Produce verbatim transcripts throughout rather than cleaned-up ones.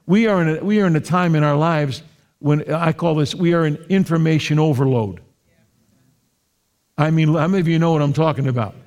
We are in a, we are in a time in our lives when I call this, we are in information overload. I mean, how many of you know what I'm talking about?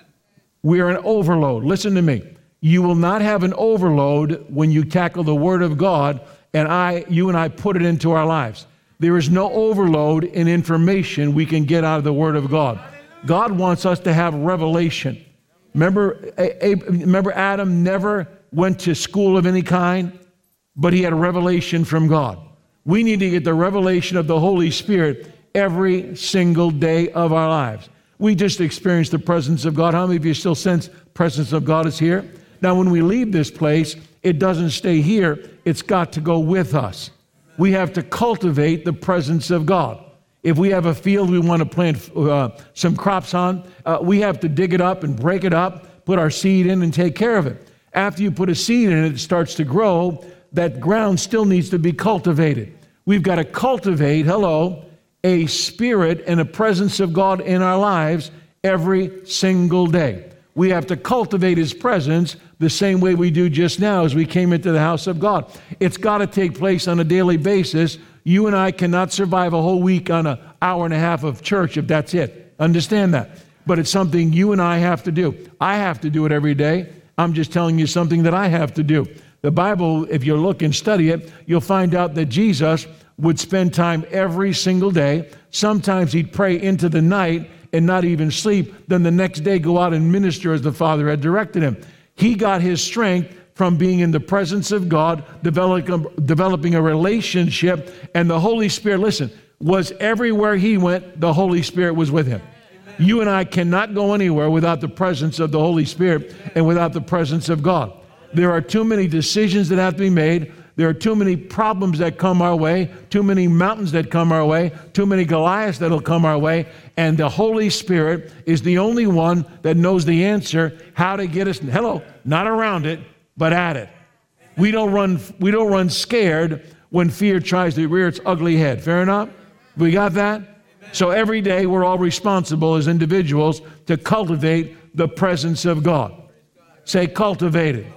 We are an overload. Listen to me. You will not have an overload when you tackle the Word of God and I, you and I put it into our lives. There is no overload in information we can get out of the Word of God. God wants us to have revelation. Remember, a, a, remember Adam never went to school of any kind, but he had a revelation from God. We need to get the revelation of the Holy Spirit every single day of our lives. We just experienced the presence of God. How many of you still sense presence of God is here? Now, when we leave this place, it doesn't stay here. It's got to go with us. We have to cultivate the presence of God. If we have a field we want to plant uh, some crops on, uh, we have to dig it up and break it up, put our seed in and take care of it. After you put a seed in it, it starts to grow. That ground still needs to be cultivated. We've got to cultivate, hello, a spirit and a presence of God in our lives every single day. We have to cultivate His presence the same way we do just now as we came into the house of God. It's got to take place on a daily basis. You and I cannot survive a whole week on an hour and a half of church if that's it. Understand that. But it's something you and I have to do. I have to do it every day. I'm just telling you something that I have to do. The Bible, if you look and study it, you'll find out that Jesus would spend time every single day. Sometimes He'd pray into the night and not even sleep. Then the next day go out and minister as the Father had directed Him. He got His strength from being in the presence of God, developing, developing a relationship, and the Holy Spirit, listen, was everywhere He went, the Holy Spirit was with Him. Amen. You and I cannot go anywhere without the presence of the Holy Spirit and without the presence of God. There are too many decisions that have to be made. There are too many problems that come our way, too many mountains that come our way, too many Goliaths that'll come our way, and the Holy Spirit is the only one that knows the answer, how to get us, hello, not around it, but at it. We don't run, we don't run scared when fear tries to rear its ugly head. Fair enough? We got that? So every day we're all responsible as individuals to cultivate the presence of God. Say cultivate it.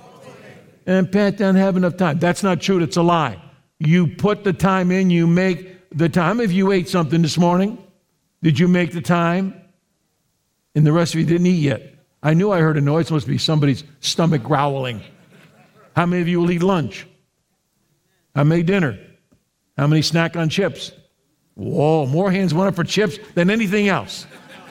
And Pat doesn't have enough time. That's not true. It's a lie. You put the time in, you make the time. If you ate something this morning, did you make the time? And the rest of you didn't eat yet. I knew I heard a noise. It must be somebody's stomach growling. How many of you will eat lunch? How many dinner? How many snack on chips? Whoa, more hands went up for chips than anything else.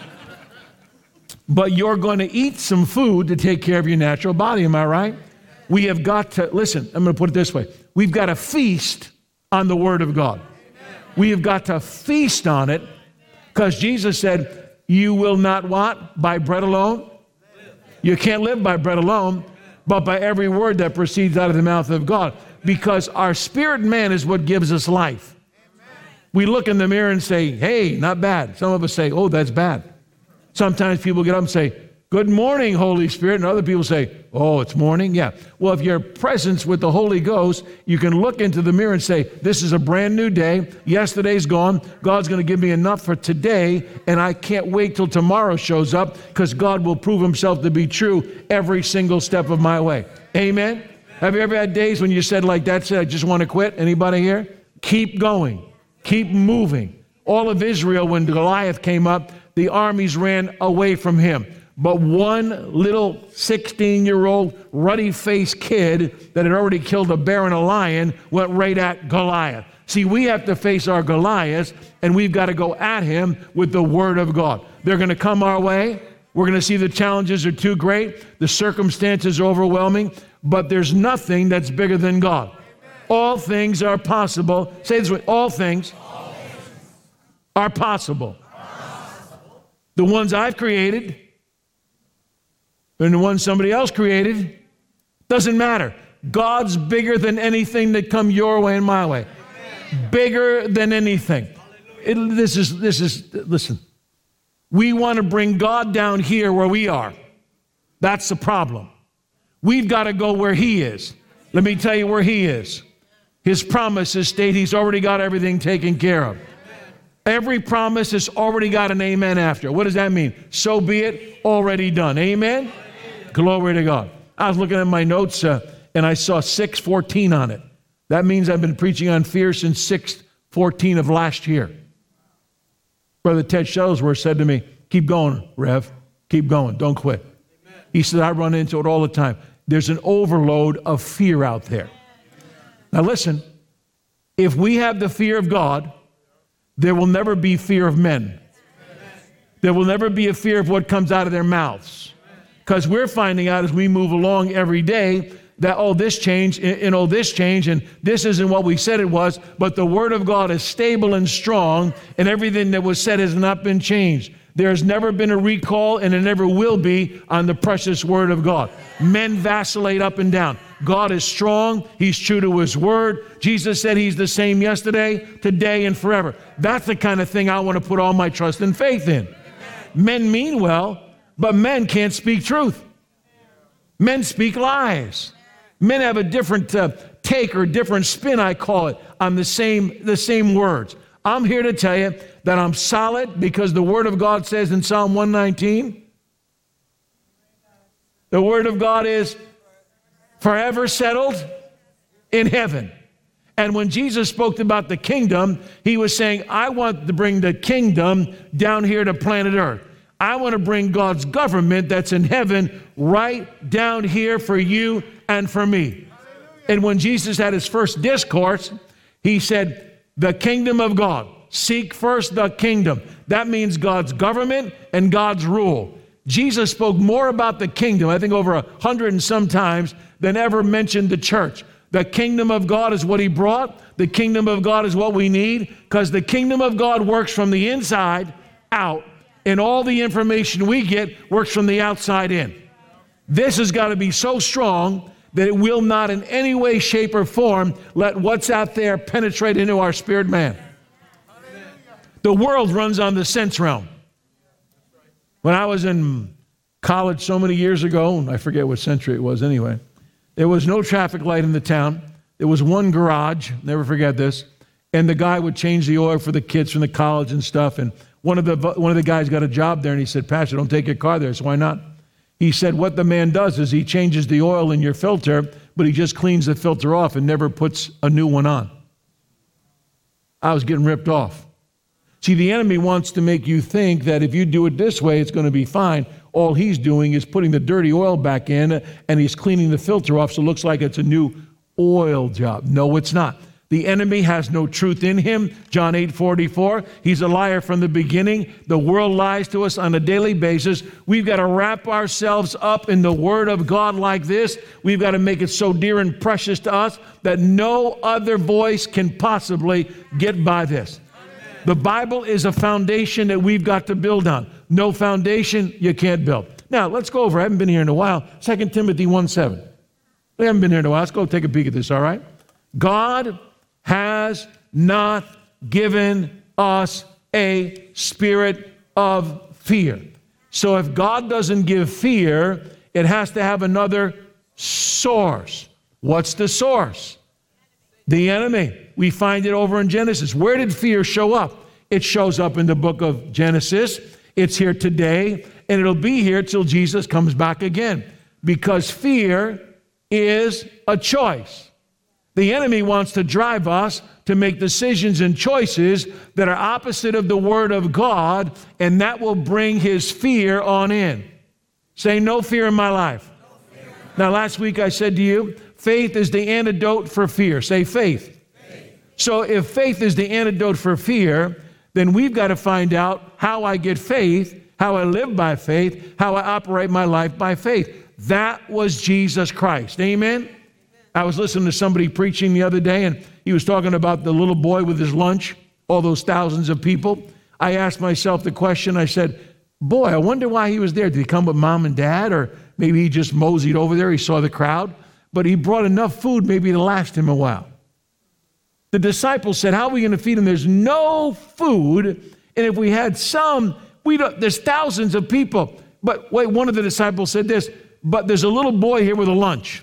But you're going to eat some food to take care of your natural body. Am I right? We have got to, listen, I'm going to put it this way. We've got to feast on the Word of God. We have got to feast on it because Jesus said, you will not what? By bread alone? You can't live by bread alone, but by every word that proceeds out of the mouth of God. Because our spirit man is what gives us life. We look in the mirror and say, hey, not bad. Some of us say, oh, that's bad. Sometimes people get up and say, good morning, Holy Spirit. And other people say, oh, it's morning? Yeah. Well, if you're present with the Holy Ghost, you can look into the mirror and say, this is a brand new day. Yesterday's gone. God's going to give me enough for today, and I can't wait till tomorrow shows up because God will prove Himself to be true every single step of my way. Amen? Amen. Have you ever had days when you said like that, said, I just want to quit? Anybody here? Keep going. Keep moving. All of Israel, when Goliath came up, the armies ran away from him. But one little sixteen-year-old ruddy-faced kid that had already killed a bear and a lion went right at Goliath. See, we have to face our Goliaths, and we've got to go at him with the Word of God. They're going to come our way. We're going to see the challenges are too great. The circumstances are overwhelming. But there's nothing that's bigger than God. All things are possible. Say this way, all things, all things are possible. possible. The ones I've created and the ones somebody else created, doesn't matter. God's bigger than anything that come your way and my way. Amen. Bigger than anything. It, this is, this is, listen, we want to bring God down here where we are. That's the problem. We've got to go where He is. Let me tell you where He is. His promises state He's already got everything taken care of. Every promise has already got an amen after. What does that mean? So be it, already done. Amen? Amen. Glory to God. I was looking at my notes uh, and I saw six fourteen on it. That means I've been preaching on fear since six fourteen of last year. Brother Ted Shuttlesworth said to me, keep going, Rev. Keep going. Don't quit. Amen. He said, I run into it all the time. There's an overload of fear out there. Now listen, if we have the fear of God, there will never be fear of men. There will never be a fear of what comes out of their mouths. Because we're finding out as we move along every day that, oh, this changed, and oh, this changed, and this isn't what we said it was, but the Word of God is stable and strong, and everything that was said has not been changed. There has never been a recall, and it never will be on the precious Word of God. Men vacillate up and down. God is strong. He's true to His Word. Jesus said He's the same yesterday, today, and forever. That's the kind of thing I want to put all my trust and faith in. Men mean well, but men can't speak truth. Men speak lies. Men have a different uh, take or different spin, I call it, on the same, the same words. I'm here to tell you that I'm solid because the Word of God says in Psalm one nineteen, the Word of God is forever settled in heaven. And when Jesus spoke about the kingdom, He was saying, I want to bring the kingdom down here to planet Earth. I want to bring God's government that's in heaven right down here for you and for me. And when Jesus had His first discourse, He said, the kingdom of God. Seek first the kingdom. That means God's government and God's rule. Jesus spoke more about the kingdom, I think over a hundred and some times, than ever mentioned the church. The kingdom of God is what He brought. The kingdom of God is what we need, because the kingdom of God works from the inside out, and all the information we get works from the outside in. This has got to be so strong that it will not in any way, shape, or form let what's out there penetrate into our spirit man. The world runs on the sense realm. When I was in college so many years ago, I forget what century it was anyway, there was no traffic light in the town. There was one garage, never forget this, and the guy would change the oil for the kids from the college and stuff. And one of the one of the guys got a job there, and he said, Pastor, don't take your car there. So why not? He said, what the man does is he changes the oil in your filter, but he just cleans the filter off and never puts a new one on. I was getting ripped off. See, the enemy wants to make you think that if you do it this way, it's going to be fine. All he's doing is putting the dirty oil back in, and he's cleaning the filter off so it looks like it's a new oil job. No, it's not. The enemy has no truth in him. John eight forty-four. He's a liar from the beginning. The world lies to us on a daily basis. We've got to wrap ourselves up in the Word of God like this. We've got to make it so dear and precious to us that no other voice can possibly get by this. The Bible is a foundation that we've got to build on. No foundation, you can't build. Now, let's go over. I haven't been here in a while. Second Timothy one seven. We haven't been here in a while. Let's go take a peek at this, all right? God has not given us a spirit of fear. So if God doesn't give fear, it has to have another source. What's the source? The enemy. We find it over in Genesis. Where did fear show up? It shows up in the book of Genesis. It's here today, and it'll be here till Jesus comes back again, because fear is a choice. The enemy wants to drive us to make decisions and choices that are opposite of the Word of God, and that will bring his fear on in. Say, no fear in my life. No fear. Now, last week I said to you, faith is the antidote for fear. Say faith. faith. So if faith is the antidote for fear, then we've got to find out how I get faith, how I live by faith, how I operate my life by faith. That was Jesus Christ. Amen? Amen. I was listening to somebody preaching the other day, and he was talking about the little boy with his lunch, all those thousands of people. I asked myself the question, I said, boy, I wonder why he was there. Did he come with mom and dad, or maybe he just moseyed over there, he saw the crowd, but he brought enough food maybe to last him a while. The disciples said, how are we going to feed him? There's no food, and if we had some, we don't, there's thousands of people. But wait, one of the disciples said this, but there's a little boy here with a lunch.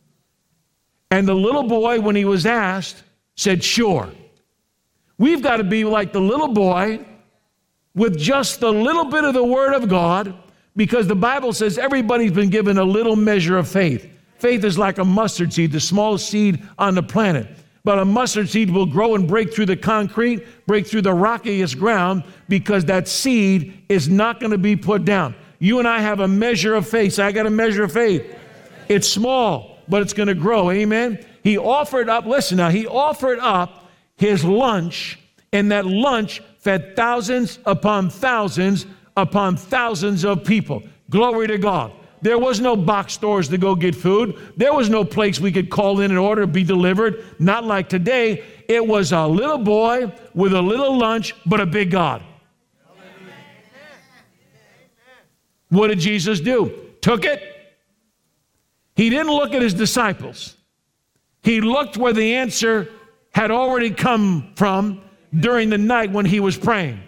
And the little boy, when he was asked, said, sure. We've got to be like the little boy with just the little bit of the Word of God, because the Bible says everybody's been given a little measure of faith. Faith is like a mustard seed, the smallest seed on the planet. But a mustard seed will grow and break through the concrete, break through the rockiest ground, because that seed is not going to be put down. You and I have a measure of faith. I got a measure of faith. It's small, but it's going to grow. Amen? He offered up, listen now, he offered up his lunch, and that lunch fed thousands upon thousands upon thousands of people. Glory to God. There was no box stores to go get food. There was no place we could call in and order to be delivered. Not like today. It was a little boy with a little lunch, but a big God. What did Jesus do? Took it. He didn't look at his disciples. He looked where the answer had already come from during the night when he was praying.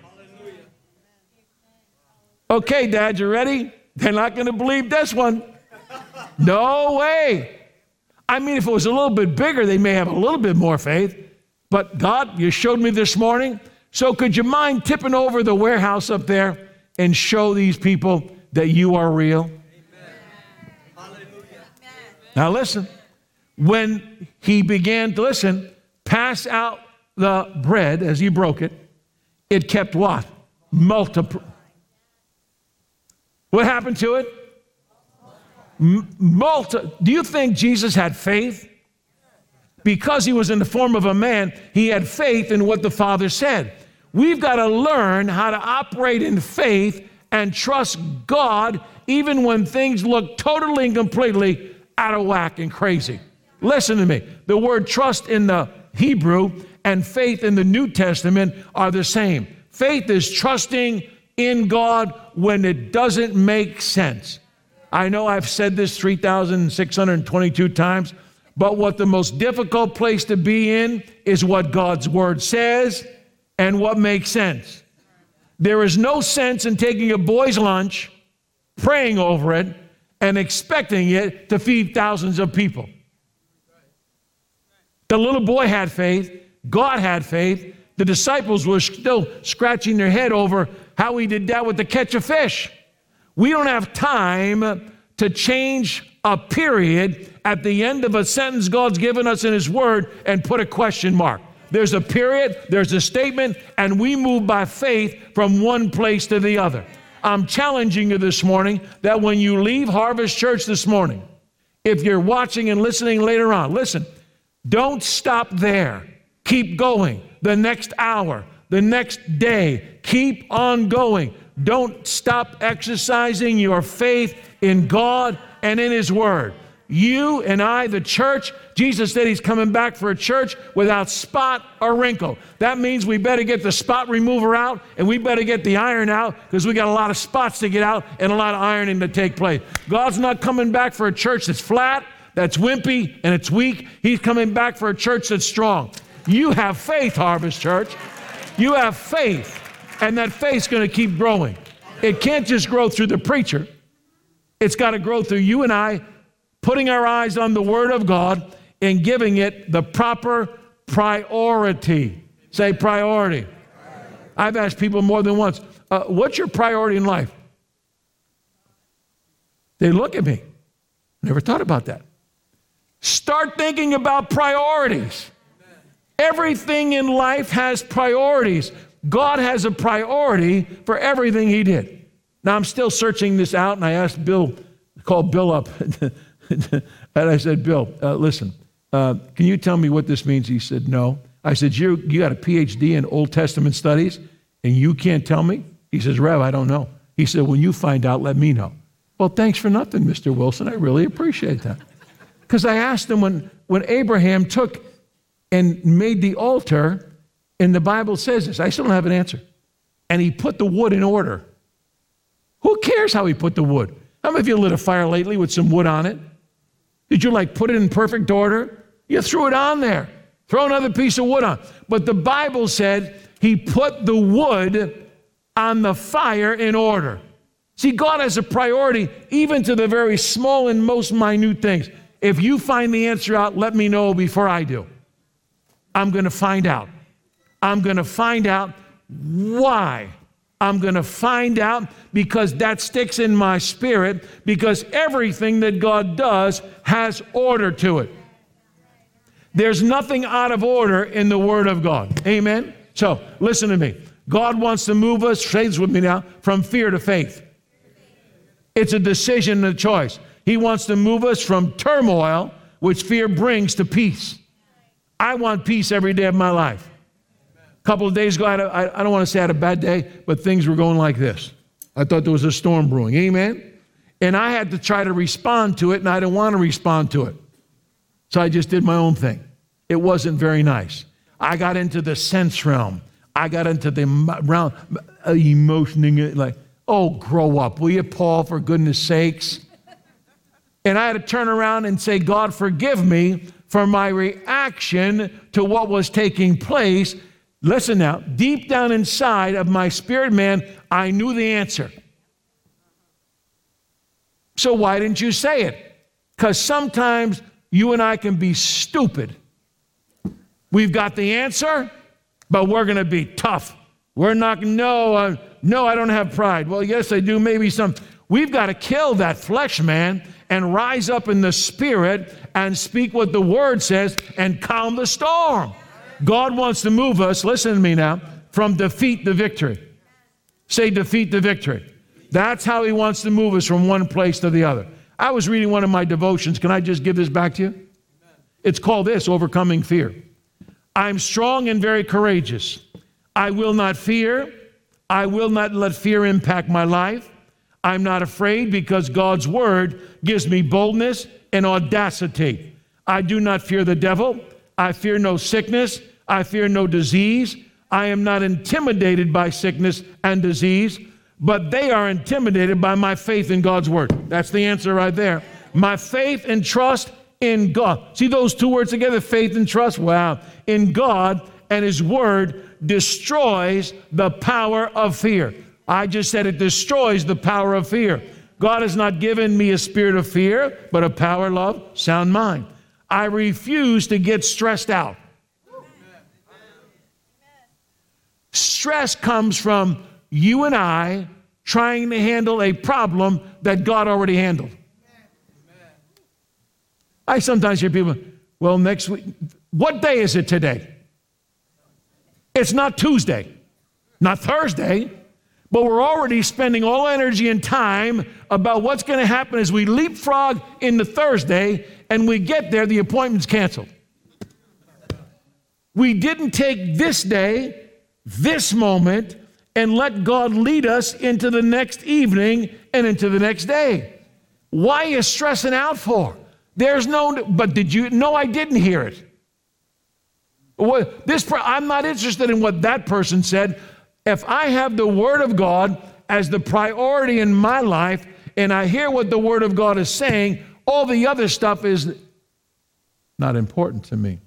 Okay, Dad, you ready? They're not going to believe this one. No way. I mean, if it was a little bit bigger, they may have a little bit more faith. But God, you showed me this morning. So could you mind tipping over the warehouse up there and show these people that you are real? Amen. Now listen. When he began to listen, pass out the bread as he broke it, it kept what? Multiply. What happened to it? Multi. Do you think Jesus had faith? Because he was in the form of a man, he had faith in what the Father said. We've got to learn how to operate in faith and trust God even when things look totally and completely out of whack and crazy. Listen to me. The word trust in the Hebrew and faith in the New Testament are the same. Faith is trusting in God when it doesn't make sense. I know I've said this three thousand six hundred twenty-two times, but what the most difficult place to be in is what God's word says and what makes sense. There is no sense in taking a boy's lunch, praying over it, and expecting it to feed thousands of people. The little boy had faith. God had faith. The disciples were still scratching their head over how he did that with the catch of fish. We don't have time to change a period at the end of a sentence God's given us in his word and put a question mark. There's a period, there's a statement, and we move by faith from one place to the other. I'm challenging you this morning that when you leave Harvest Church this morning, if you're watching and listening later on, listen, don't stop there. Keep going. The next hour, the next day, keep on going. Don't stop exercising your faith in God and in his word. You and I, the church, Jesus said he's coming back for a church without spot or wrinkle. That means we better get the spot remover out and we better get the iron out because we got a lot of spots to get out and a lot of ironing to take place. God's not coming back for a church that's flat, that's wimpy, and it's weak. He's coming back for a church that's strong. You have faith, Harvest Church. You have faith, and that faith's going to keep growing. It can't just grow through the preacher. It's got to grow through you and I putting our eyes on the Word of God and giving it the proper priority. Say priority. I've asked people more than once, uh, what's your priority in life? They look at me. Never thought about that. Start thinking about priorities. Everything in life has priorities. God has a priority for everything he did. Now, I'm still searching this out, and I asked Bill, called Bill up, and I said, Bill, uh, listen, uh, can you tell me what this means? He said, no. I said, you you got a P H D in Old Testament studies, and you can't tell me? He says, Rev, I don't know. He said, when you find out, let me know. Well, thanks for nothing, Mister Wilson. I really appreciate that. Because I asked him when, when Abraham took and made the altar, and the Bible says this, I still don't have an answer. And he put the wood in order. Who cares how he put the wood? How many of you lit a fire lately with some wood on it? Did you like put it in perfect order? You threw it on there. Throw another piece of wood on. But the Bible said he put the wood on the fire in order. See, God has a priority even to the very small and most minute things. If you find the answer out, let me know before I do. I'm going to find out. I'm going to find out why. I'm going to find out because that sticks in my spirit, because everything that God does has order to it. There's nothing out of order in the Word of God. Amen? So, listen to me. God wants to move us, say this with me now, from fear to faith. It's a decision and a choice. He wants to move us from turmoil, which fear brings, to peace. I want peace every day of my life. A couple of days ago, I, had a, I, I don't want to say I had a bad day, but things were going like this. I thought there was a storm brewing. Amen? And I had to try to respond to it, and I didn't want to respond to it. So I just did my own thing. It wasn't very nice. I got into the sense realm. I got into the realm, emotioning, like, oh, grow up, will you, Paul, for goodness sakes? And I had to turn around and say, God, forgive me for my reaction to what was taking place. Listen now, deep down inside of my spirit man, I knew the answer. So why didn't you say it? Because sometimes you and I can be stupid. We've got the answer, but we're going to be tough. We're not, no, uh, no, I don't have pride. Well, yes, I do, maybe some. We've got to kill that flesh, man, and rise up in the spirit and speak what the word says and calm the storm. God wants to move us, listen to me now, from defeat to victory. Say defeat to victory. That's how he wants to move us from one place to the other. I was reading one of my devotions. Can I just give this back to you? It's called this, Overcoming Fear. I'm strong and very courageous. I will not fear. I will not let fear impact my life. I'm not afraid because God's word gives me boldness and audacity. I do not fear the devil. I fear no sickness. I fear no disease. I am not intimidated by sickness and disease, but they are intimidated by my faith in God's word. That's the answer right there. My faith and trust in God. See those two words together, faith and trust? Wow. In God and his word destroys the power of fear. I just said it destroys the power of fear. God has not given me a spirit of fear, but a power, love, sound mind. I refuse to get stressed out. Stress comes from you and I trying to handle a problem that God already handled. I sometimes hear people, well, next week, what day is it today? It's not Tuesday, not Thursday, but we're already spending all energy and time about what's going to happen as we leapfrog into Thursday, and we get there, the appointment's canceled. We didn't take this day, this moment, and let God lead us into the next evening and into the next day. Why are you stressing out for? There's no, but did you? No, I didn't hear it. What, this, I'm not interested in what that person said. If I have the Word of God as the priority in my life, and I hear what the Word of God is saying, all the other stuff is not important to me.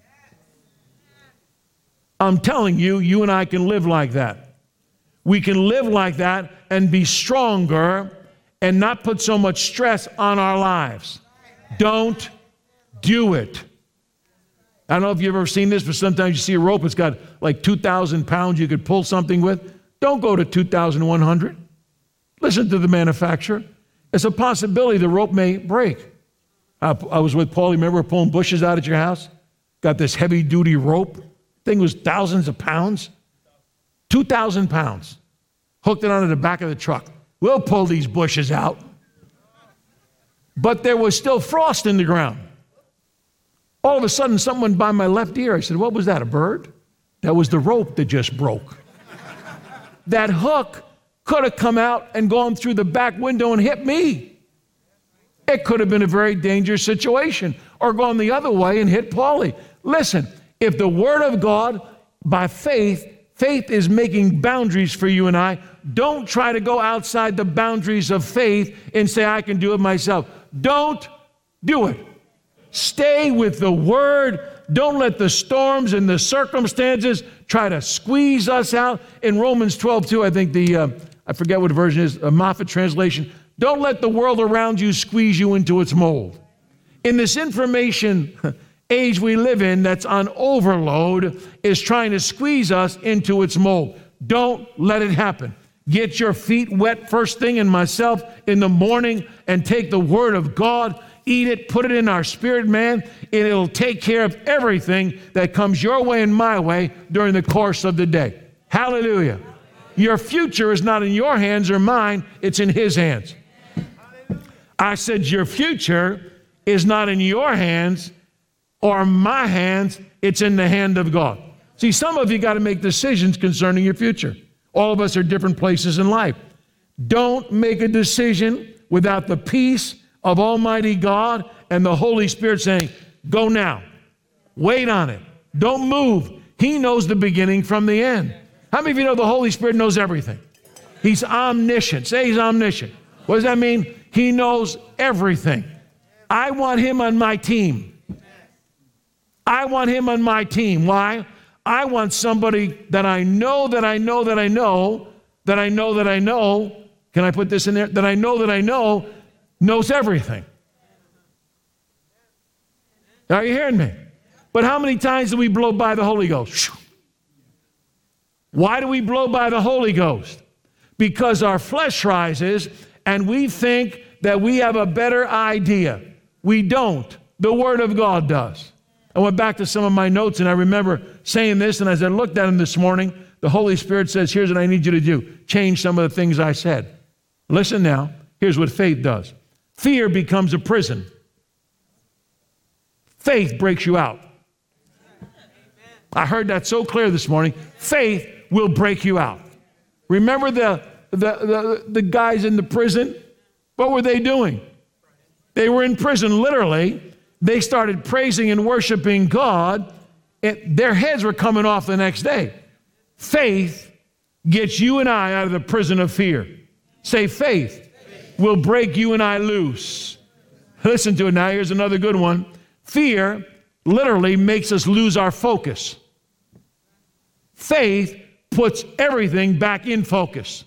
I'm telling you, you and I can live like that. We can live like that and be stronger and not put so much stress on our lives. Don't do it. I don't know if you've ever seen this, but sometimes you see a rope, it's got like two thousand pounds you could pull something with. Don't go to two thousand one hundred. Listen to the manufacturer. It's a possibility the rope may break. I, I was with Paul, remember pulling bushes out at your house? Got this heavy-duty rope. Thing was thousands of pounds. two thousand pounds. Hooked it onto the back of the truck. We'll pull these bushes out. But there was still frost in the ground. All of a sudden, someone went by my left ear. I said, what was that, a bird? That was the rope that just broke. That hook could have come out and gone through the back window and hit me. It could have been a very dangerous situation, or gone the other way and hit Paulie. Listen, if the Word of God, by faith, faith is making boundaries for you and I, don't try to go outside the boundaries of faith and say, I can do it myself. Don't do it. Stay with the Word. Don't let the storms and the circumstances try to squeeze us out. In Romans twelve two, I think the, uh, I forget what version it is, a Moffat translation. Don't let the world around you squeeze you into its mold. In this information age we live in that's on overload is trying to squeeze us into its mold. Don't let it happen. Get your feet wet first thing in myself in the morning and take the Word of God. eat it, put it in our spirit, man, and it'll take care of everything that comes your way and my way during the course of the day. Hallelujah. Your future is not in your hands or mine, it's in His hands. I said your future is not in your hands or my hands, it's in the hand of God. See, some of you got to make decisions concerning your future. All of us are different places in life. Don't make a decision without the peace of Almighty God and the Holy Spirit saying, go now. Wait on it. Don't move. He knows the beginning from the end. How many of you know the Holy Spirit knows everything? He's omniscient. Say He's omniscient. What does that mean? He knows everything. I want Him on my team. I want Him on my team. Why? I want somebody that I know, that I know, that I know, that I know, that I know. Can I put this in there? That I know, that I know, knows everything. Are you hearing me? But how many times do we blow by the Holy Ghost? Why do we blow by the Holy Ghost? Because our flesh rises and we think that we have a better idea. We don't. The Word of God does. I went back to some of my notes and I remember saying this, and as I looked at them this morning, the Holy Spirit says, here's what I need you to do. Change some of the things I said. Listen now. Here's what faith does. Fear becomes a prison. Faith breaks you out. I heard that so clear this morning. Faith will break you out. Remember the, the, the, the guys in the prison? What were they doing? They were in prison, literally. They started praising and worshiping God. And their heads were coming off the next day. Faith gets you and I out of the prison of fear. Say, faith will break you and I loose. Listen to it now. Here's another good one. Fear literally makes us lose our focus. Faith puts everything back in focus.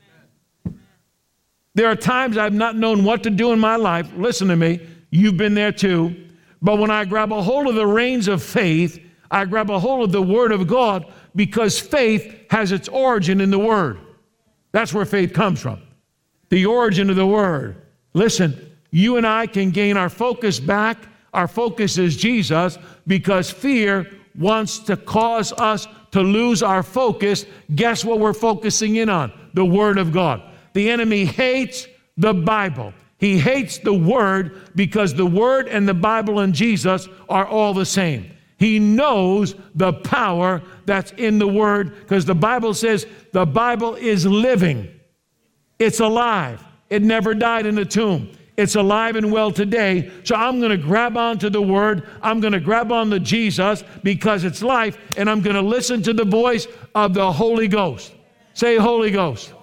There are times I've not known what to do in my life. Listen to me. You've been there too. But when I grab a hold of the reins of faith, I grab a hold of the Word of God, because faith has its origin in the Word. That's where faith comes from. The origin of the Word. Listen, you and I can gain our focus back. Our focus is Jesus, because fear wants to cause us to lose our focus. Guess what we're focusing in on? The Word of God. The enemy hates the Bible. He hates the Word, because the Word and the Bible and Jesus are all the same. He knows the power that's in the Word, because the Bible says the Bible is living. It's alive. It never died in the tomb. It's alive and well today. So I'm going to grab onto the Word. I'm going to grab on to Jesus, because it's life, and I'm going to listen to the voice of the Holy Ghost. Say, Holy Ghost.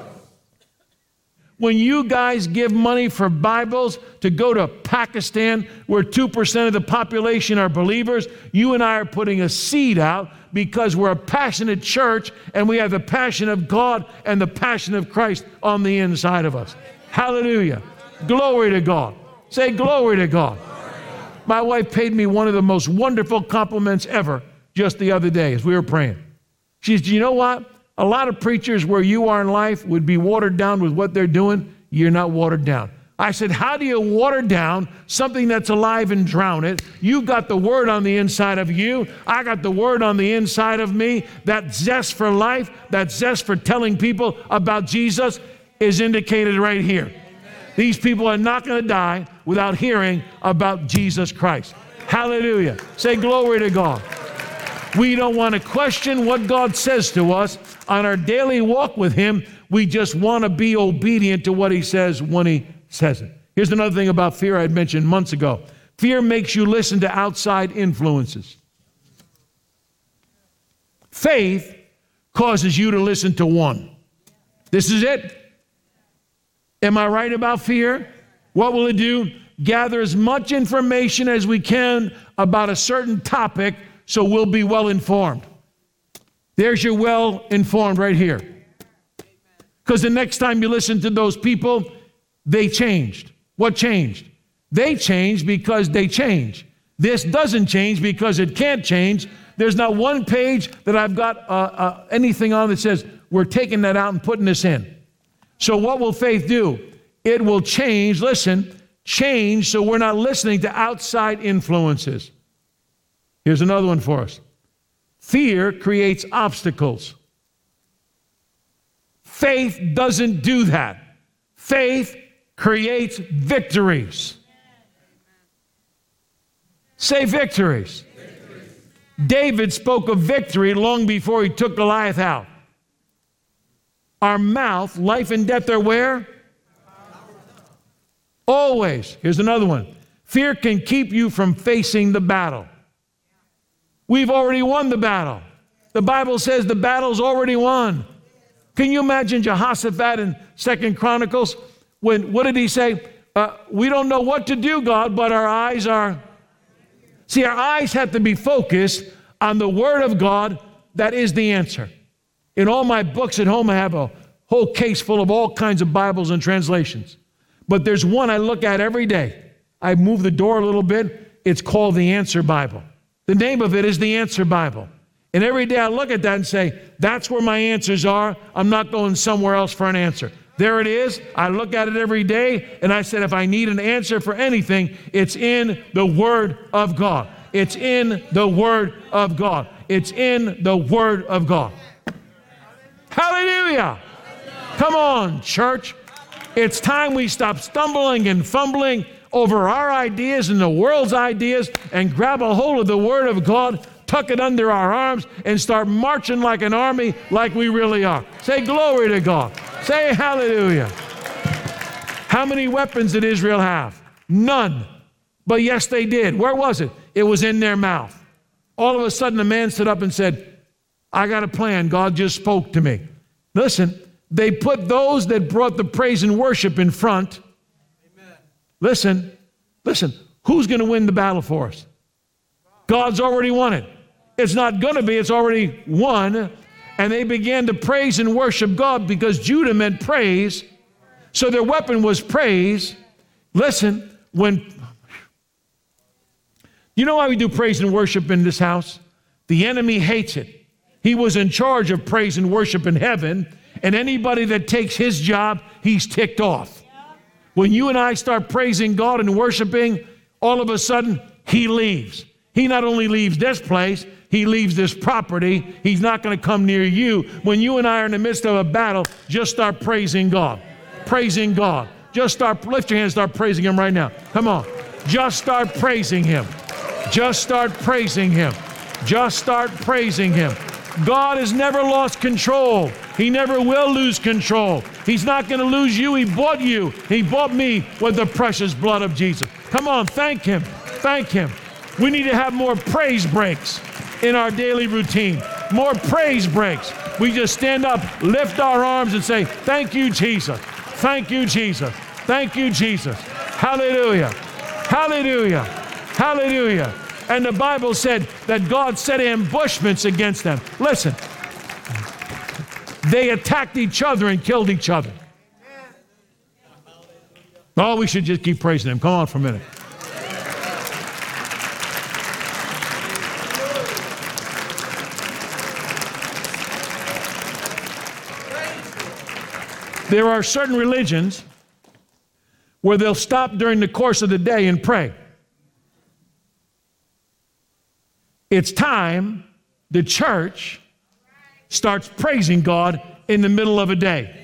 When you guys give money for Bibles to go to Pakistan, where two percent of the population are believers, you and I are putting a seed out, because we're a passionate church and we have the passion of God and the passion of Christ on the inside of us. Hallelujah. Glory to God. Say glory to God. My wife paid me one of the most wonderful compliments ever just the other day as we were praying. She said, you know what? A lot of preachers where you are in life would be watered down with what they're doing. You're not watered down. I said, how do you water down something that's alive and drown it? You've got the Word on the inside of you. I got the Word on the inside of me. That zest for life, that zest for telling people about Jesus is indicated right here. Amen. These people are not going to die without hearing about Jesus Christ. Hallelujah. Say glory to God. We don't want to question what God says to us on our daily walk with Him. We just want to be obedient to what He says when He says it. Here's another thing about fear I had mentioned months ago. Fear makes you listen to outside influences. Faith causes you to listen to one. This is it. Am I right about fear? What will it do? Gather as much information as we can about a certain topic, so we'll be well informed. There's your well informed right here. Because the next time you listen to those people, they changed. What changed? They changed because they change. This doesn't change because it can't change. There's not one page that I've got uh, uh, anything on that says we're taking that out and putting this in. So what will faith do? It will change, listen, change so we're not listening to outside influences. Here's another one for us. Fear creates obstacles. Faith doesn't do that. Faith creates victories. Say victories. Victories. David spoke of victory long before he took Goliath out. Our mouth, life and death are where? Always. Here's another one. Fear can keep you from facing the battle. We've already won the battle. The Bible says the battle's already won. Can you imagine Jehoshaphat in Second Chronicles? When, what did he say? Uh, we don't know what to do, God, but our eyes are... See, our eyes have to be focused on the Word of God. That is the answer. In all my books at home, I have a whole case full of all kinds of Bibles and translations. But there's one I look at every day. I move the door a little bit. It's called the Answer Bible. The name of it is the Answer Bible. And every day I look at that and say, that's where my answers are. I'm not going somewhere else for an answer. There it is. I look at it every day, and I said, if I need an answer for anything, it's in the Word of God. It's in the Word of God. It's in the Word of God. Hallelujah. Come on, church. It's time we stop stumbling and fumbling over our ideas and the world's ideas and grab a hold of the Word of God, tuck it under our arms, and start marching like an army like we really are. Say glory to God. Say hallelujah. How many weapons did Israel have? None. But yes, they did. Where was it? It was in their mouth. All of a sudden, a man stood up and said, I got a plan. God just spoke to me. Listen, they put those that brought the praise and worship in front. Amen. Listen, listen, who's going to win the battle for us? God's already won it. It's not going to be, it's already won. And they began to praise and worship God because Judah meant praise. So their weapon was praise. Listen, when, you know why we do praise and worship in this house? The enemy hates it. He was in charge of praise and worship in heaven, and anybody that takes his job, he's ticked off. When you and I start praising God and worshiping, all of a sudden, he leaves. He not only leaves this place, he leaves this property. He's not going to come near you. When you and I are in the midst of a battle, just start praising God. Praising God. Just start, lift your hands, start praising Him right now. Come on. Just start praising Him. Just start praising Him. Just start praising Him. God has never lost control. He never will lose control. He's not going to lose you. He bought you. He bought me with the precious blood of Jesus. Come on, thank Him. Thank Him. We need to have more praise breaks in our daily routine. More praise breaks. We just stand up, lift our arms and say, thank you, Jesus. Thank you, Jesus. Thank you, Jesus. Hallelujah. Hallelujah. Hallelujah. And the Bible said that God set ambushments against them. Listen, they attacked each other and killed each other. Oh, we should just keep praising Him. Come on for a minute. There are certain religions where they'll stop during the course of the day and pray. It's time the church starts praising God in the middle of a day.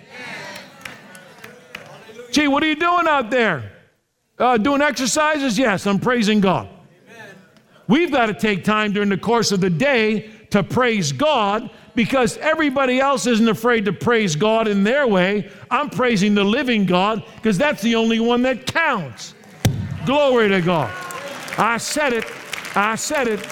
Gee, what are you doing out there? Uh, doing exercises? Yes, I'm praising God. We've got to take time during the course of the day to praise God, because everybody else isn't afraid to praise God in their way. I'm praising the living God because that's the only one that counts. Glory to God. I said it. I said it.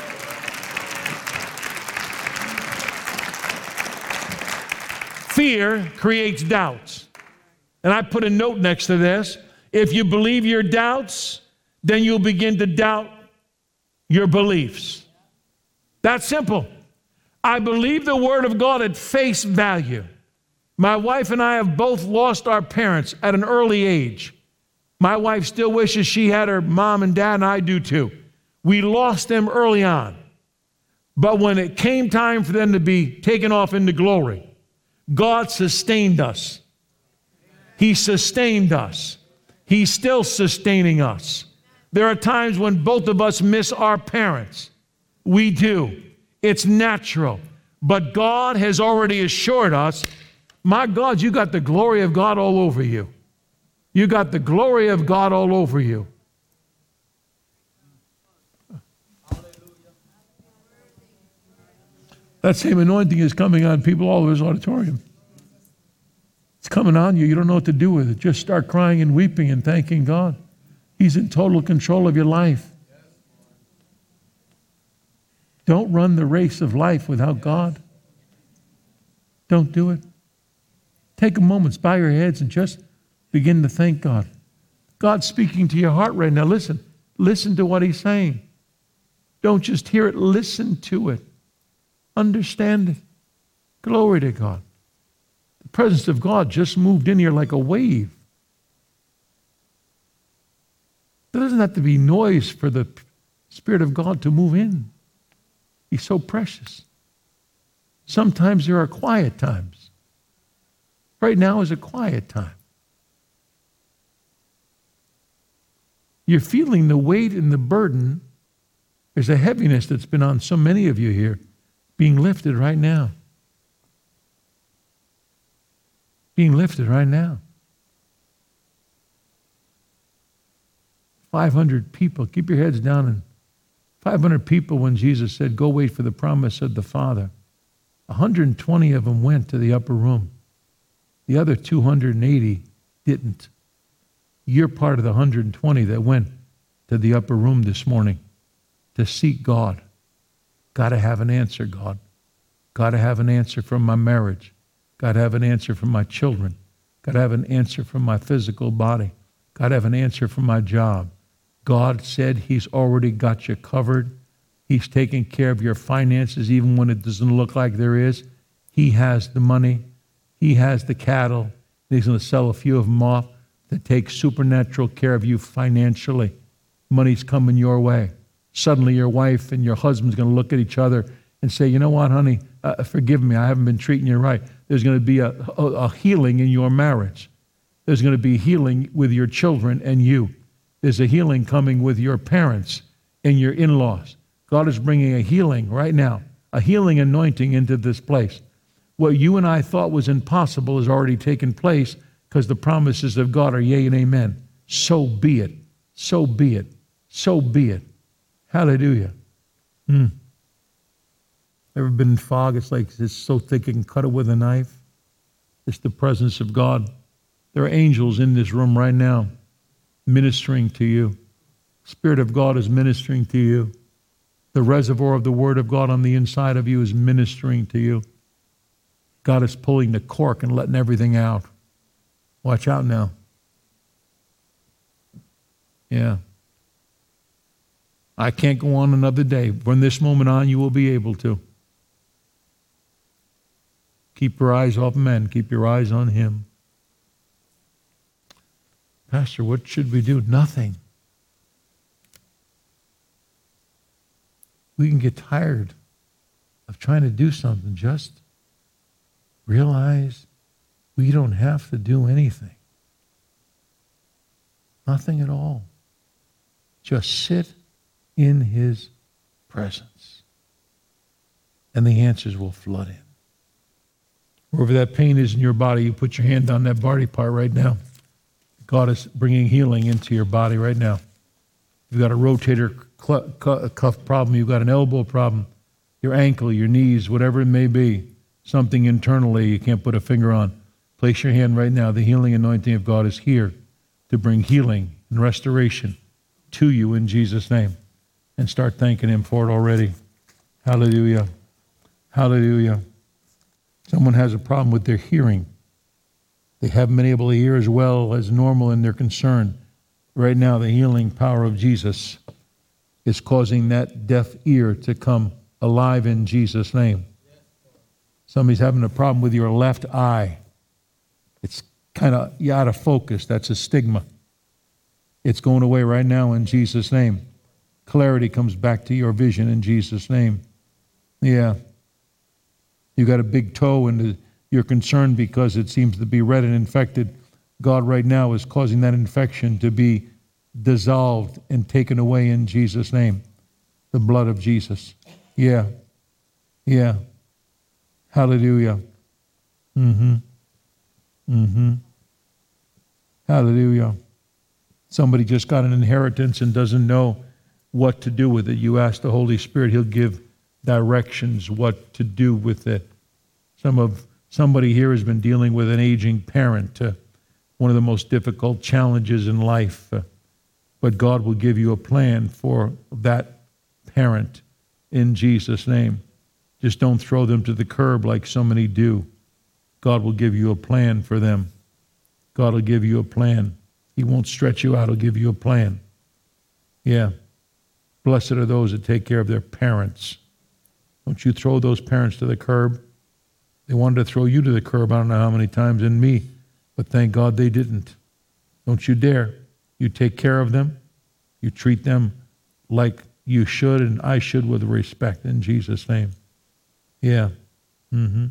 Fear creates doubts. And I put a note next to this. If you believe your doubts, then you'll begin to doubt your beliefs. That's simple. I believe the Word of God at face value. My wife and I have both lost our parents at an early age. My wife still wishes she had her mom and dad, and I do too. We lost them early on. But when it came time for them to be taken off into glory, God sustained us. He sustained us. He's still sustaining us. There are times when both of us miss our parents. We do. It's natural. But God has already assured us, my God, you got the glory of God all over you. You got the glory of God all over you. That same anointing is coming on people all over this auditorium. It's coming on you. You don't know what to do with it. Just start crying and weeping and thanking God. He's in total control of your life. Don't run the race of life without God. Don't do it. Take a moment, bow your heads, and just begin to thank God. God's speaking to your heart right now. Listen. Listen to what He's saying. Don't just hear it. Listen to it. Understand it. Glory to God. The presence of God just moved in here like a wave. There doesn't have to be noise for the Spirit of God to move in. He's so precious. Sometimes there are quiet times. Right now is a quiet time. You're feeling the weight and the burden. There's a heaviness that's been on so many of you here being lifted right now. Being lifted right now. five hundred people. Keep your heads down. And five hundred people when Jesus said, go wait for the promise of the Father. one hundred twenty of them went to the upper room. The other two hundred eighty didn't. You're part of the one hundred twenty that went to the upper room this morning to seek God. Got to have an answer, God. Got to have an answer from my marriage. Got to have an answer from my children. Got to have an answer from my physical body. Got to have an answer from my job. God said He's already got you covered. He's taking care of your finances even when it doesn't look like there is. He has the money. He has the cattle. He's going to sell a few of them off to take supernatural care of you financially. Money's coming your way. Suddenly your wife and your husband's going to look at each other and say, you know what, honey, uh, forgive me, I haven't been treating you right. There's going to be a, a, a healing in your marriage. There's going to be healing with your children and you. There's a healing coming with your parents and your in-laws. God is bringing a healing right now, a healing anointing into this place. What you and I thought was impossible has already taken place because the promises of God are yea and amen. So be it. So be it. So be it. Hallelujah. Hmm. Ever been in fog? It's like it's so thick you can cut it with a knife. It's the presence of God. There are angels in this room right now ministering to you. Spirit of God is ministering to you. The reservoir of the Word of God on the inside of you is ministering to you. God is pulling the cork and letting everything out. Watch out now. Yeah. I can't go on another day. From this moment on, you will be able to. Keep your eyes off men. Keep your eyes on Him. Pastor, what should we do? Nothing. We can get tired of trying to do something. Just realize we don't have to do anything. Nothing at all. Just sit in His presence. And the answers will flood in. Wherever that pain is in your body, you put your hand on that body part right now. God is bringing healing into your body right now. You've got a rotator cuff problem, you've got an elbow problem, your ankle, your knees, whatever it may be, something internally you can't put a finger on. Place your hand right now. The healing anointing of God is here to bring healing and restoration to you in Jesus' name. And start thanking Him for it already. Hallelujah. Hallelujah. Someone has a problem with their hearing. They haven't been able to hear as well as normal and they're concerned. Right now, the healing power of Jesus is causing that deaf ear to come alive in Jesus' name. Somebody's having a problem with your left eye. It's kind of out of focus. That's a stigma. It's going away right now in Jesus' name. Clarity comes back to your vision in Jesus' name. Yeah. You got a big toe and you're concerned because it seems to be red and infected. God right now is causing that infection to be dissolved and taken away in Jesus' name. The blood of Jesus. Yeah. Yeah. Hallelujah. Mm-hmm. Mm-hmm. Hallelujah. Somebody just got an inheritance and doesn't know what to do with it. You ask the Holy Spirit, He'll give directions what to do with it. Some of somebody here has been dealing with an aging parent, uh, one of the most difficult challenges in life. Uh, but God will give you a plan for that parent in Jesus' name. Just don't throw them to the curb like so many do. God will give you a plan for them. God will give you a plan. He won't stretch you out. He'll give you a plan. Yeah. Blessed are those that take care of their parents. Don't you throw those parents to the curb. They wanted to throw you to the curb I don't know how many times, and me, but thank God they didn't. Don't you dare. You take care of them. You treat them like you should and I should with respect in Jesus' name. Yeah. Mm-hmm.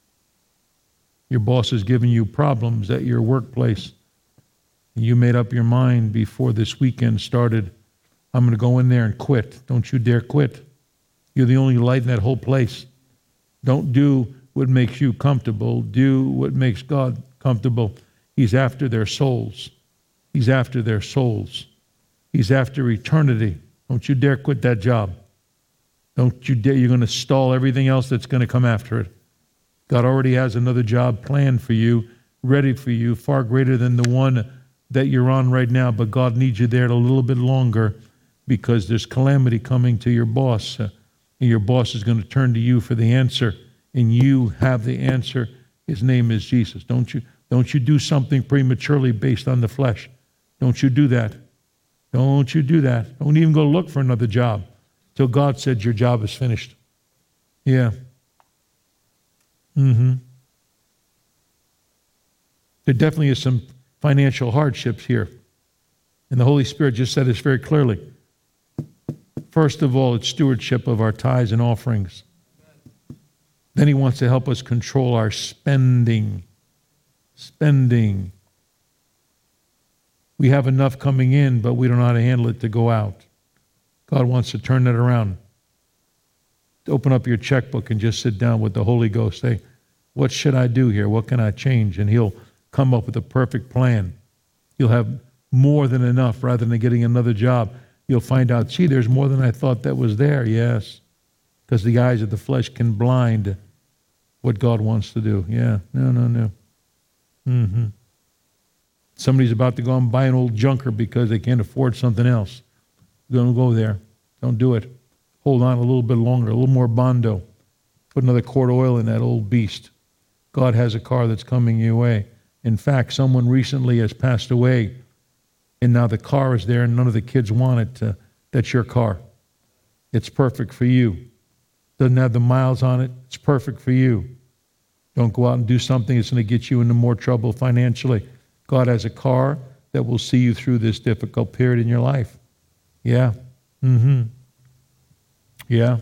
Your boss is giving you problems at your workplace. You made up your mind before this weekend started, I'm going to go in there and quit. Don't you dare quit. You're the only light in that whole place. Don't do what makes you comfortable. Do what makes God comfortable. He's after their souls. He's after their souls. He's after eternity. Don't you dare quit that job. Don't you dare. You're going to stall everything else that's going to come after it. God already has another job planned for you, ready for you, far greater than the one that you're on right now. But God needs you there a little bit longer because there's calamity coming to your boss. Uh, and your boss is going to turn to you for the answer. And you have the answer. His name is Jesus. Don't you, don't you do something prematurely based on the flesh. Don't you do that. Don't you do that. Don't even go look for another job till God said your job is finished. Yeah. Mm-hmm. There definitely is some financial hardships here. And the Holy Spirit just said this very clearly. First of all, it's stewardship of our tithes and offerings. Then He wants to help us control our spending. Spending. We have enough coming in, but we don't know how to handle it to go out. God wants to turn that around. Open up your checkbook and just sit down with the Holy Ghost. Say, what should I do here? What can I change? And He'll come up with a perfect plan. You'll have more than enough rather than getting another job. You'll find out, gee, there's more than I thought that was there. Yes, because the eyes of the flesh can blind what God wants to do. Yeah, no, no, no. Mm-hmm. Somebody's about to go and buy an old junker because they can't afford something else. Don't go there. Don't do it. Hold on a little bit longer, a little more Bondo. Put another quart of oil in that old beast. God has a car that's coming your way. In fact, someone recently has passed away, and now the car is there, and none of the kids want it. Uh, that's your car. It's perfect for you. Doesn't have the miles on it. It's perfect for you. Don't go out and do something that's going to get you into more trouble financially. God has a car that will see you through this difficult period in your life. Yeah. Mm-hmm. Yeah.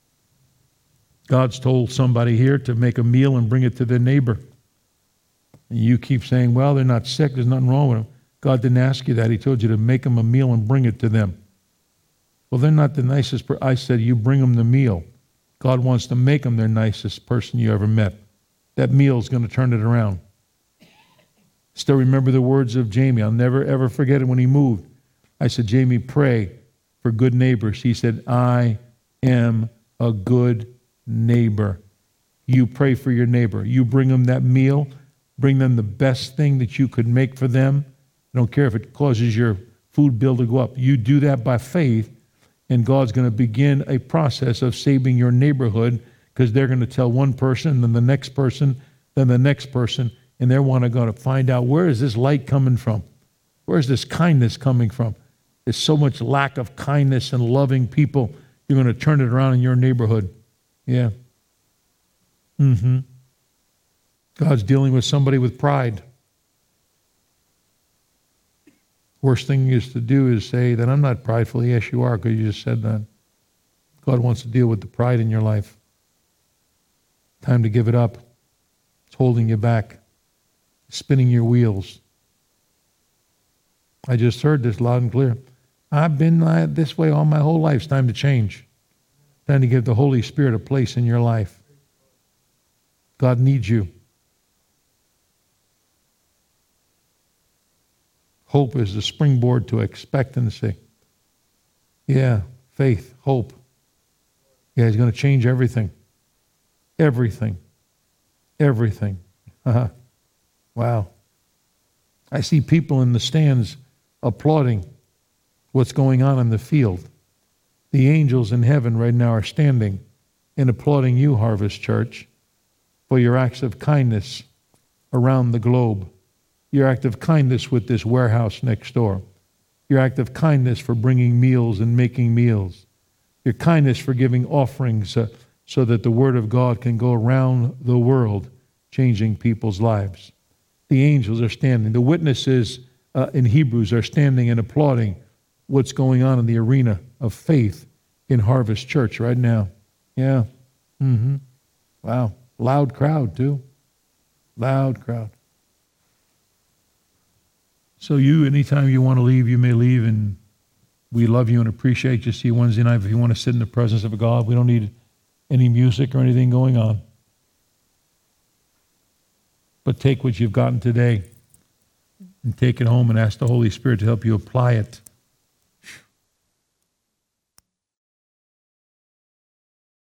God's told somebody here to make a meal and bring it to their neighbor. And you keep saying, well, they're not sick. There's nothing wrong with them. God didn't ask you that. He told you to make them a meal and bring it to them. Well, they're not the nicest person. I said, you bring them the meal. God wants to make them their nicest person you ever met. That meal is going to turn it around. Still remember the words of Jamie. I'll never, ever forget it when he moved. I said, Jamie, pray for good neighbors. He said, I am a good neighbor. You pray for your neighbor. You bring them that meal. Bring them the best thing that you could make for them. I don't care if it causes your food bill to go up. You do that by faith, and God's going to begin a process of saving your neighborhood because they're going to tell one person, then the next person, then the next person, and they're want to go to find out, where is this light coming from? Where is this kindness coming from? There's so much lack of kindness and loving people. You're going to turn it around in your neighborhood. Yeah. Mm-hmm. God's dealing with somebody with pride. Worst thing is to do is say that I'm not prideful. Yes, you are, because you just said that. God wants to deal with the pride in your life. Time to give it up. It's holding you back. Spinning your wheels. I just heard this loud and clear. I've been uh, this way all my whole life. It's time to change. Time to give the Holy Spirit a place in your life. God needs you. Hope is the springboard to expectancy. Yeah, faith, hope. Yeah, He's going to change everything. Everything. Everything. Uh-huh. Wow. I see people in the stands applauding what's going on in the field. The angels in heaven right now are standing and applauding you, Harvest Church, for your acts of kindness around the globe, your act of kindness with this warehouse next door, your act of kindness for bringing meals and making meals, your kindness for giving offerings uh, so that the Word of God can go around the world, changing people's lives. The angels are standing. The witnesses uh, in Hebrews are standing and applauding what's going on in the arena of faith in Harvest Church right now. Yeah. Mm-hmm. Wow. Loud crowd, too. Loud crowd. So you, anytime you want to leave, you may leave, and we love you and appreciate you. See you Wednesday night. If you want to sit in the presence of God, we don't need any music or anything going on. But take what you've gotten today and take it home and ask the Holy Spirit to help you apply it